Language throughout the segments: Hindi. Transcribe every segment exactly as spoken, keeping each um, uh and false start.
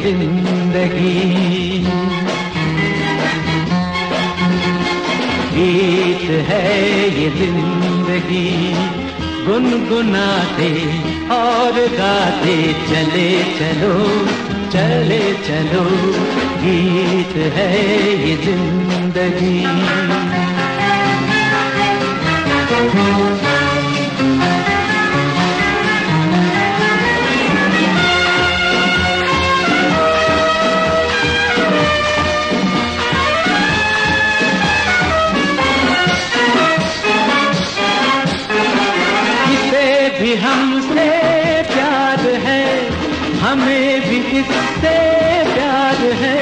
जिंदगी। गीत है ये जिंदगी, गुनगुनाते और गाते चले चलो, चले चलो। गीत है ये जिंदगी। भी हमसे प्यार है, हमें भी इससे प्यार है।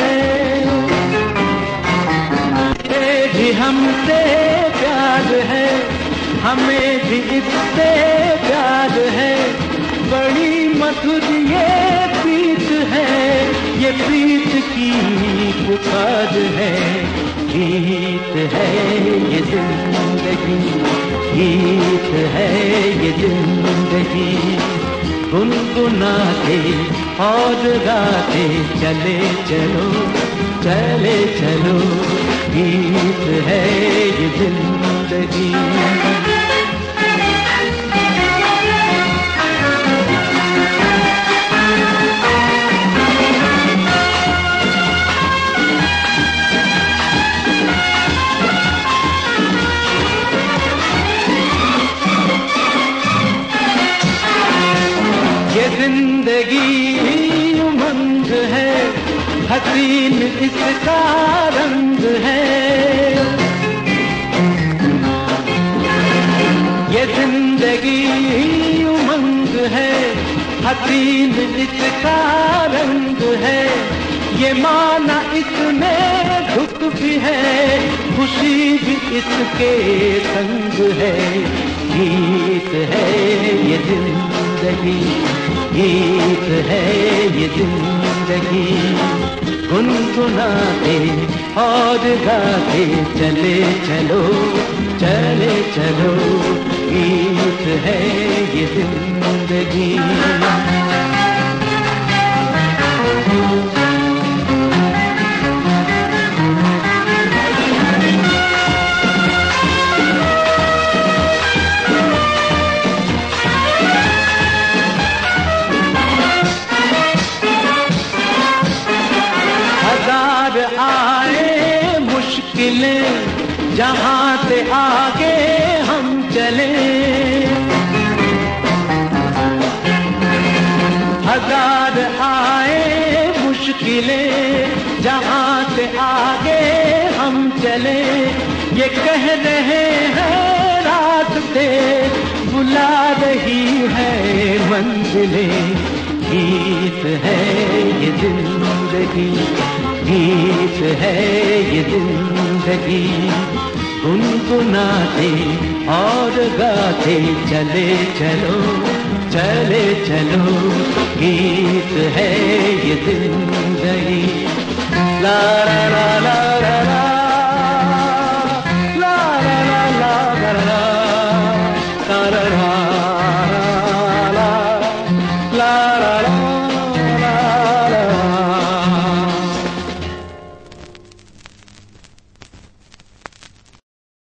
ये भी हमसे प्यार है, हमें भी इससे प्यार है। बड़ी मधुर ये प्रीत है, ये प्रीत की पुकार है। गीत है ये जिंदगी, गीत है ये जिंदगी। गुनगुनाते और गाते चले चलो, चले चलो। गीत है ये जिंदगी। ये जिंदगी उमंग है, हसीन इसका रंग है। ये जिंदगी उमंग है, हसीन इसका रंग है। ये माना इसमें दुख भी है, खुशी भी इसके संग है। गीत है ये जिंदगी, गीत है ये जिंदगी। गुनगुनाते और गाते चले चलो, चले चलो। गीत है ये जिंदगी। हजार आए मुश्किलें, जहाँ से आगे हम चले। हजार आए मुश्किलें, जहाँ से आगे हम चले। ये कह रहे हैं रास्ते, बुला रही है मंजिलें। गीत है ये जिंदगी, गीत है ये जिंदगी। गुनगुनाते और गाते चले चलो, चले चलो। गीत है ये जिंदगी। ला ला ला ला ला ला।